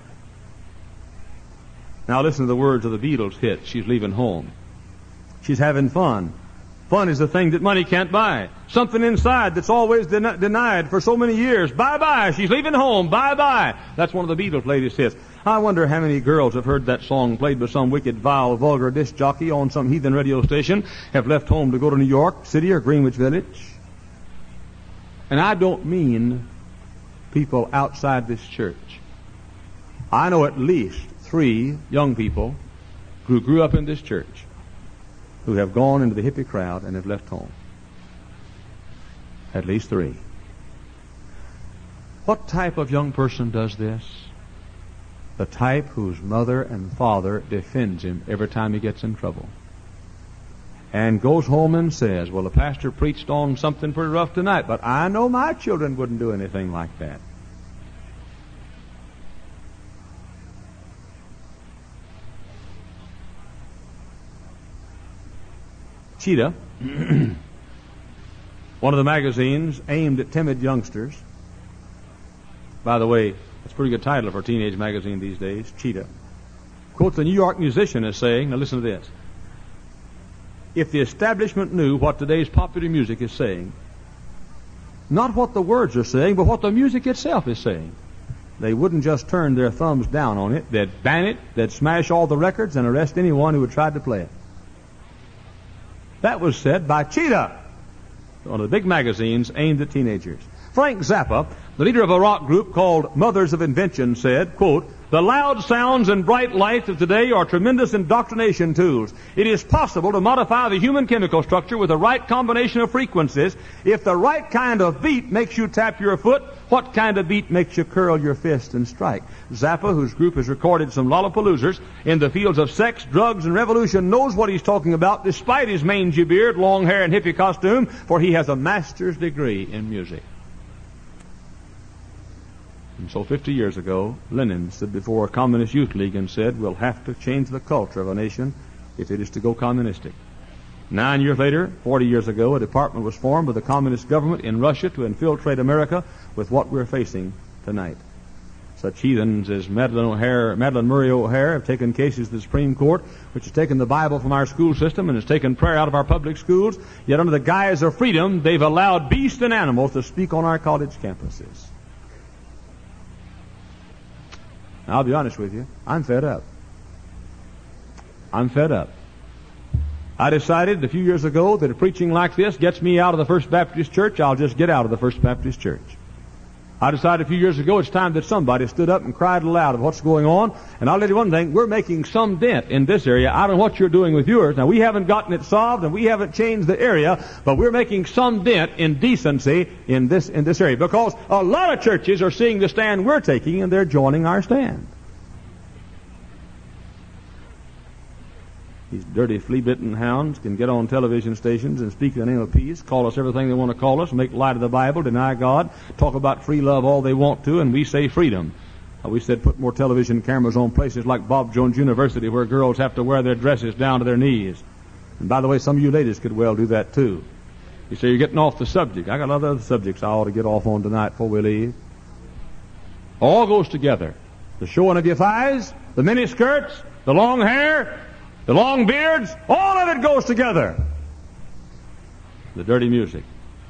Now listen to the words of the Beatles hit, She's Leaving Home. She's having fun. Fun is the thing that money can't buy. Something inside that's always denied for so many years. Bye-bye, she's leaving home, bye-bye. That's one of the Beatles' latest hits. I wonder how many girls have heard that song played by some wicked, vile, vulgar disc jockey on some heathen radio station, have left home to go to New York City or Greenwich Village. And I don't mean people outside this church. I know at least 3 young people who grew up in this church who have gone into the hippie crowd and have left home. At least 3. What type of young person does this? The type whose mother and father defends him every time he gets in trouble. And goes home and says, well, the pastor preached on something pretty rough tonight, but I know my children wouldn't do anything like that. Cheetah, one of the magazines aimed at timid youngsters. By the way, that's a pretty good title for a teenage magazine these days, Cheetah. Quotes a New York musician as saying, now listen to this, if the establishment knew what today's popular music is saying, not what the words are saying, but what the music itself is saying, they wouldn't just turn their thumbs down on it, they'd ban it, they'd smash all the records and arrest anyone who would try to play it. That was said by Cheetah, one of the big magazines aimed at teenagers. Frank Zappa, the leader of a rock group called Mothers of Invention, said, quote, the loud sounds and bright lights of today are tremendous indoctrination tools. It is possible to modify the human chemical structure with the right combination of frequencies. If the right kind of beat makes you tap your foot, what kind of beat makes you curl your fist and strike? Zappa, whose group has recorded some lollapaloozers in the fields of sex, drugs, and revolution, knows what he's talking about despite his mangy beard, long hair, and hippie costume, for he has a master's degree in music. And so 50 years ago, Lenin stood before a communist youth league and said, we'll have to change the culture of a nation if it is to go communistic. 9 years later, 40 years ago, a department was formed by the communist government in Russia to infiltrate America with what we're facing tonight. Such heathens as Madalyn Murray O'Hair have taken cases to the Supreme Court, which has taken the Bible from our school system and has taken prayer out of our public schools, yet under the guise of freedom, they've allowed beasts and animals to speak on our college campuses. Now, I'll be honest with you, I'm fed up. I'm fed up. I decided a few years ago that if preaching like this gets me out of the First Baptist Church, I'll just get out of the First Baptist Church. I decided a few years ago it's time that somebody stood up and cried aloud of what's going on. And I'll tell you one thing, we're making some dent in this area. I don't know what you're doing with yours. Now, we haven't gotten it solved and we haven't changed the area, but we're making some dent in decency in this area. Because a lot of churches are seeing the stand we're taking and they're joining our stand. These dirty flea-bitten hounds can get on television stations and speak in the name of peace, call us everything they want to call us, make light of the Bible, deny God, talk about free love all they want to, and we say freedom. We said put more television cameras on places like Bob Jones University where girls have to wear their dresses down to their knees. And by the way, some of you ladies could well do that too. You say you're getting off the subject. I got a lot of other subjects I ought to get off on tonight before we leave. All goes together. The showing of your thighs, the mini skirts, the long hair, the long beards, all of it goes together. The dirty music.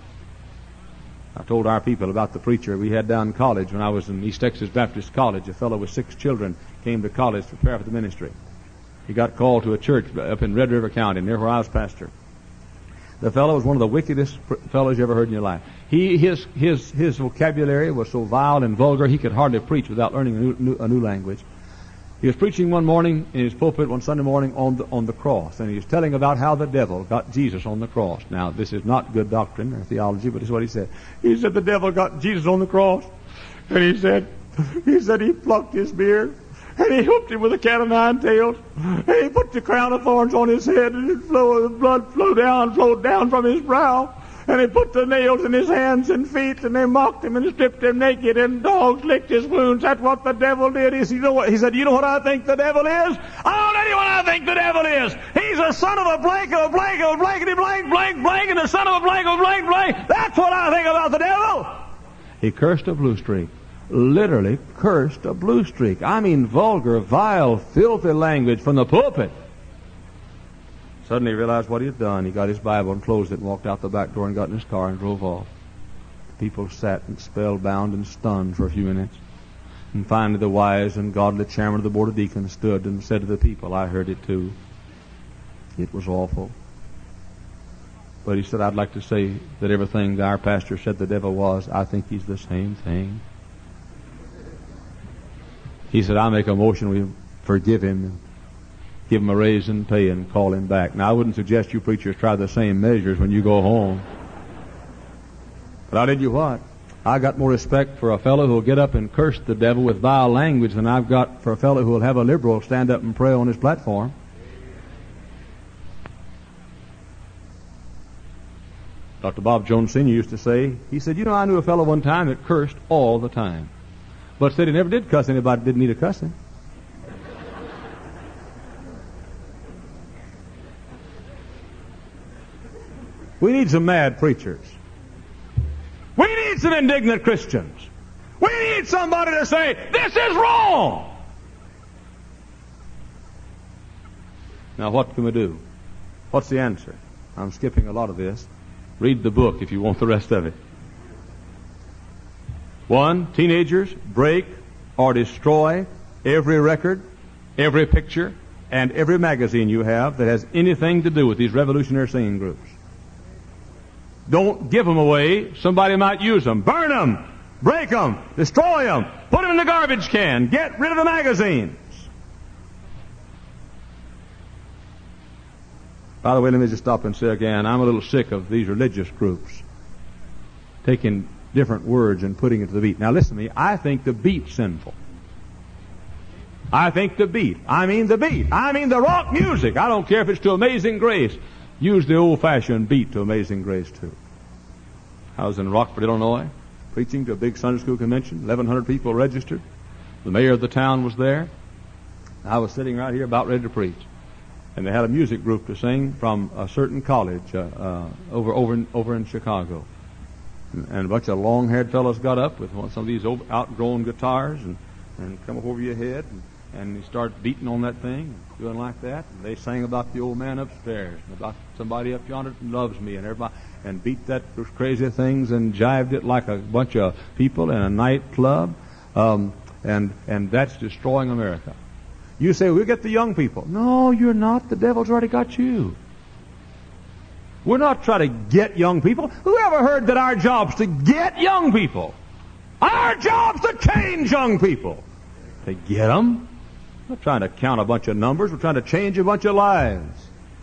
I told our people about the preacher we had down in college when I was in East Texas Baptist College. A fellow with 6 children came to college to prepare for the ministry. He got called to a church up in Red River County, near where I was pastor. The fellow was one of the wickedest fellows you ever heard in your life. His vocabulary was so vile and vulgar he could hardly preach without learning a new language. He was preaching one morning in his pulpit one Sunday morning on the cross, and he was telling about how the devil got Jesus on the cross. Now, this is not good doctrine or theology, but it's what he said. He said the devil got Jesus on the cross, and he said he plucked his beard, and he hooked him with a cat o' nine tails, and he put the crown of thorns on his head, and the blood flowed down from his brow. And he put the nails in his hands and feet, and they mocked him and stripped him naked, and dogs licked his wounds. That's what the devil did. He said, you know what I think the devil is? I'll tell you what I think the devil is. He's a son of a blank of a blank of a blankety blank, blank, blank, and a son of a blank of a blank, blank. That's what I think about the devil. He cursed a blue streak. Literally cursed a blue streak. I mean vulgar, vile, filthy language from the pulpit. Suddenly he realized what he had done. He got his Bible and closed it and walked out the back door and got in his car and drove off. The people sat and spellbound and stunned for a few minutes. And finally the wise and godly chairman of the Board of Deacons stood and said to the people, I heard it too. It was awful. But he said, I'd like to say that everything our pastor said the devil was, I think he's the same thing. He said, I make a motion we forgive him and give him a raise in pay and call him back. Now, I wouldn't suggest you preachers try the same measures when you go home. But I'll tell you what, I got more respect for a fellow who will get up and curse the devil with vile language than I've got for a fellow who will have a liberal stand up and pray on his platform. Dr. Bob Jones Sr. used to say, he said, I knew a fellow one time that cursed all the time. But said he never did cuss anybody that didn't need a cussing. We need some mad preachers. We need some indignant Christians. We need somebody to say, this is wrong. Now what can we do? What's the answer? I'm skipping a lot of this. Read the book if you want the rest of it. 1, teenagers, break or destroy every record, every picture, and every magazine you have that has anything to do with these revolutionary singing groups. Don't give them away. Somebody might use them. Burn them. Break them. Destroy them. Put them in the garbage can. Get rid of the magazines. By the way, let me just stop and say again, I'm a little sick of these religious groups taking different words and putting it to the beat. Now listen to me. I think the beat's sinful. I think the beat. I mean the beat. I mean the rock music. I don't care if it's to Amazing Grace. Use the old-fashioned beat to Amazing Grace, too. I was in Rockford, Illinois, preaching to a big Sunday school convention. 1,100 people registered. The mayor of the town was there. I was sitting right here about ready to preach. And they had a music group to sing from a certain college over in Chicago. And a bunch of long-haired fellows got up with some of these outgrown guitars and come up over your head and they started beating on that thing, doing like that. And they sang about the old man upstairs and about somebody up yonder that loves me and everybody, and beat those crazy things and jived it like a bunch of people in a nightclub. And that's destroying America. You say, we'll get the young people. No, you're not. The devil's already got you. We're not trying to get young people. Who ever heard that our job's to get young people? Our job's to change young people. To get them? We're not trying to count a bunch of numbers. We're trying to change a bunch of lives.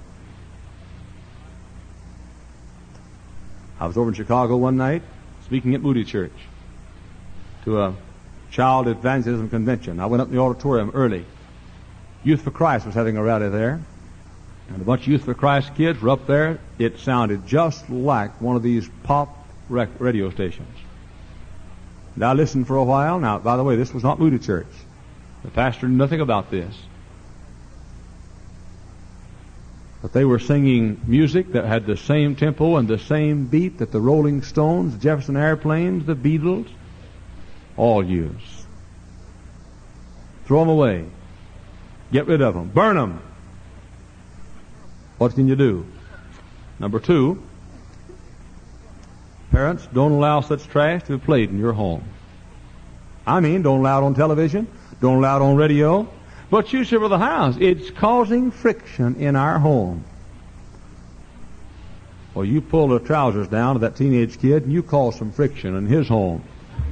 I was over in Chicago one night speaking at Moody Church to a child evangelism convention. I went up in the auditorium early. Youth for Christ was having a rally there. And a bunch of Youth for Christ kids were up there. It sounded just like one of these pop radio stations. And I listened for a while. Now, by the way, this was not Moody Church. The pastor knew nothing about this. But they were singing music that had the same tempo and the same beat that the Rolling Stones, the Jefferson Airplanes, the Beatles all use. Throw them away. Get rid of them. Burn them. What can you do? Number 2, parents, don't allow such trash to be played in your home. I mean, don't allow it on television. Don't allow it on radio. But you say, well, the house, it's causing friction in our home. Well, you pull the trousers down of that teenage kid and you cause some friction in his home.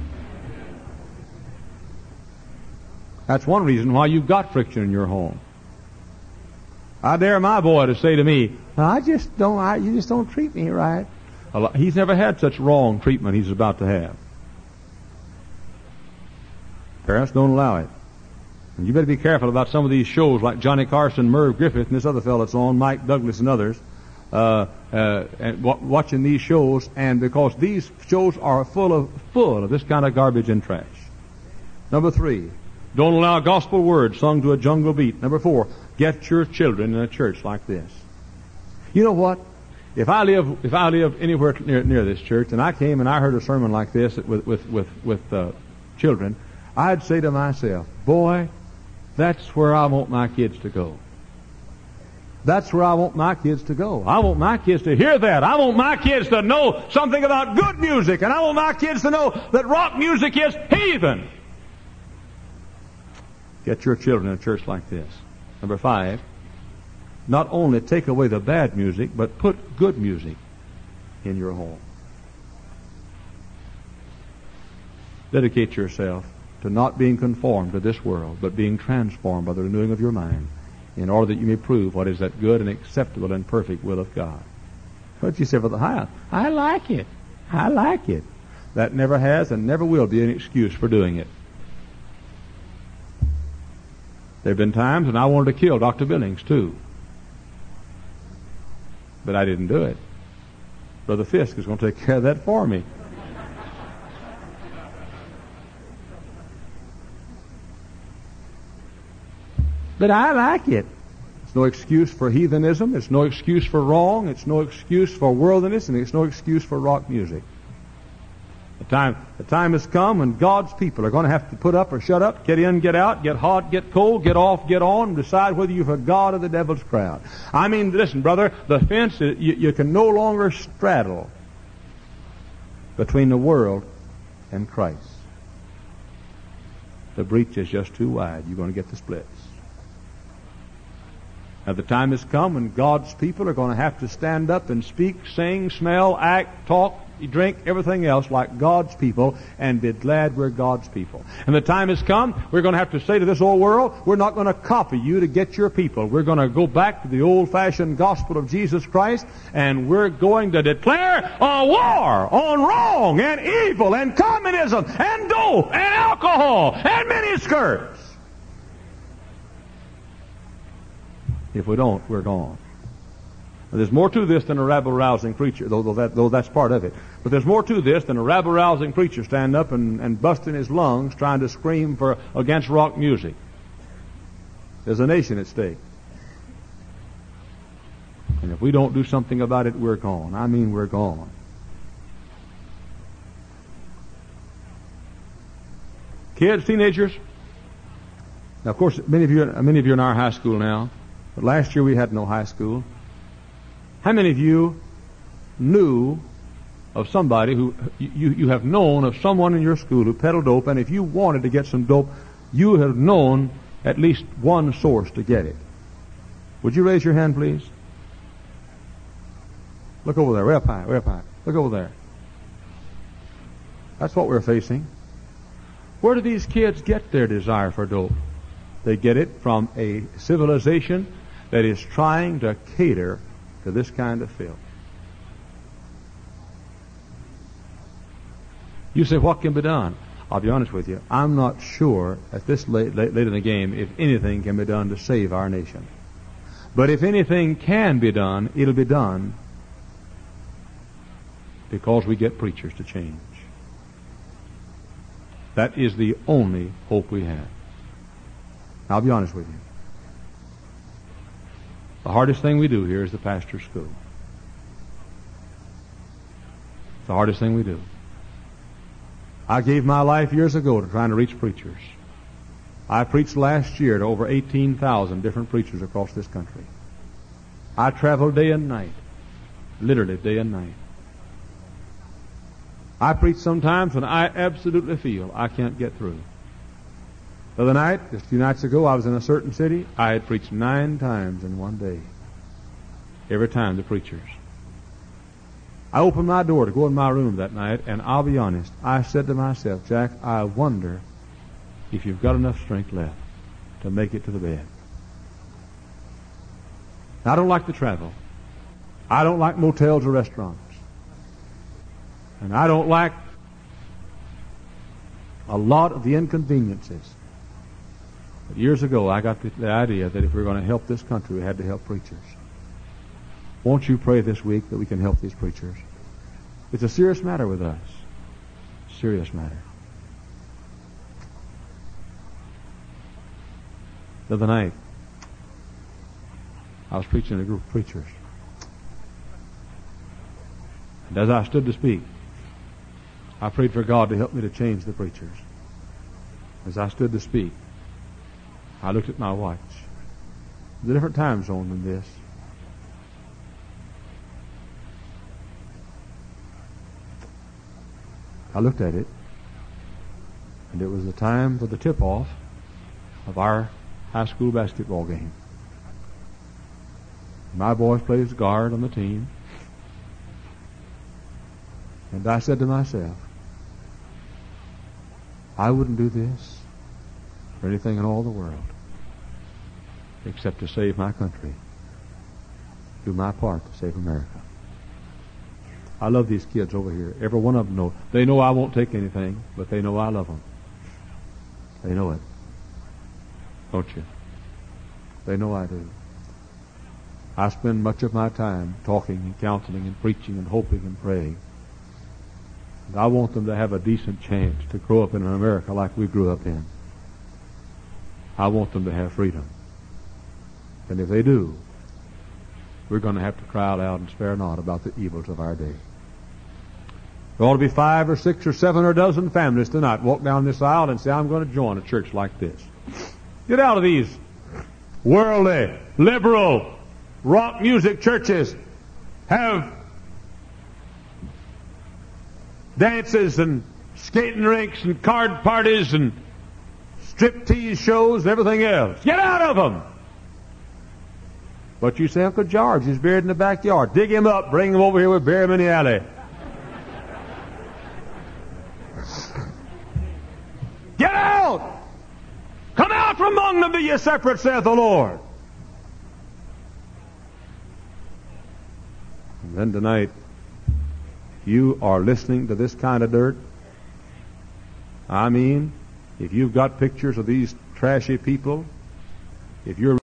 That's one reason why you've got friction in your home. I dare my boy to say to me, you just don't treat me right. He's never had such wrong treatment he's about to have. Parents, don't allow it. And you better be careful about some of these shows like Johnny Carson, Merv Griffith, and this other fellow that's on, Mike Douglas and others, and watching these shows, and because these shows are full of this kind of garbage and trash. Number 3, don't allow gospel words sung to a jungle beat. Number 4, get your children in a church like this. You know what? If I live anywhere near this church, and I came and I heard a sermon like this with children, I'd say to myself, boy, that's where I want my kids to go. That's where I want my kids to go. I want my kids to hear that. I want my kids to know something about good music, and I want my kids to know that rock music is heathen. Get your children in a church like this. Number 5, not only take away the bad music, but put good music in your home. Dedicate yourself to not being conformed to this world, but being transformed by the renewing of your mind, in order that you may prove what is that good and acceptable and perfect will of God. But you say, for the house, I like it. I like it. That never has and never will be an excuse for doing it. There have been times when I wanted to kill Dr. Billings, too. But I didn't do it. Brother Fisk is going to take care of that for me. But I like it. It's no excuse for heathenism. It's no excuse for wrong. It's no excuse for worldliness. And it's no excuse for rock music. The time has come when God's people are going to have to put up or shut up, get in, get out, get hot, get cold, get off, get on, and decide whether you're for God or the devil's crowd. I mean, listen, brother, the fence, you can no longer straddle between the world and Christ. The breach is just too wide. You're going to get the splits. Now, the time has come when God's people are going to have to stand up and speak, sing, smell, act, talk, drink, everything else like God's people, and be glad we're God's people. And the time has come, we're going to have to say to this old world, we're not going to copy you to get your people. We're going to go back to the old-fashioned gospel of Jesus Christ, and we're going to declare a war on wrong and evil and communism and dope and alcohol and miniskirts. If we don't, we're gone. Now, there's more to this than a rabble-rousing preacher, though that's part of it. But there's more to this than a rabble-rousing preacher standing up and busting his lungs trying to scream against rock music. There's a nation at stake. And if we don't do something about it, we're gone. I mean, we're gone. Kids, teenagers. Now, of course, many of you are in our high school now. But last year we had no high school. How many of you knew of somebody who you have known of someone in your school who peddled dope, and if you wanted to get some dope, you have known at least one source to get it? Would you raise your hand, please? Look over there, way up high, way up high. Look over there. That's what we're facing. Where do these kids get their desire for dope? They get it from a civilization that is trying to cater to this kind of filth. You say, what can be done? I'll be honest with you. I'm not sure at this late in the game if anything can be done to save our nation. But if anything can be done, it'll be done because we get preachers to change. That is the only hope we have. I'll be honest with you. The hardest thing we do here is the pastor's school. It's the hardest thing we do. I gave my life years ago to trying to reach preachers. I preached last year to over 18,000 different preachers across this country. I traveled day and night. Literally day and night. I preach sometimes when I absolutely feel I can't get through. The other night, just a few nights ago, I was in a certain city. I had preached 9 times in one day. Every time the preachers. I opened my door to go in my room that night, and I'll be honest, I said to myself, Jack, I wonder if you've got enough strength left to make it to the bed. I don't like to travel. I don't like motels or restaurants. And I don't like a lot of the inconveniences. But years ago, I got the idea that if we were going to help this country, we had to help preachers. Won't you pray this week that we can help these preachers? It's a serious matter with us. Serious matter. The other night, I was preaching to a group of preachers. And as I stood to speak, I prayed for God to help me to change the preachers. As I stood to speak, I looked at my watch. It's a different time zone than this. I looked at it, and it was the time for the tip-off of our high school basketball game. My boy plays guard on the team. And I said to myself, I wouldn't do this for anything in all the world except to save my country, do my part to save America. I love these kids over here. Every one of them know. They know I won't take anything, but they know I love them. They know it. Don't you? They know I do. I spend much of my time talking and counseling and preaching and hoping and praying. And I want them to have a decent chance to grow up in an America like we grew up in. I want them to have freedom. And if they do, we're going to have to cry out loud and spare not about the evils of our day. There ought to be 5 or 6 or 7 or a dozen families tonight walk down this aisle and say, I'm going to join a church like this. Get out of these worldly, liberal, rock music churches. Have dances and skating rinks and card parties and striptease shows and everything else. Get out of them! But you say, Uncle George, he's buried in the backyard. Dig him up, bring him over here, we'll bury him in the alley. Get out! Come out from among them, be ye separate, saith the Lord. And then tonight, you are listening to this kind of dirt. I mean, if you've got pictures of these trashy people, if you're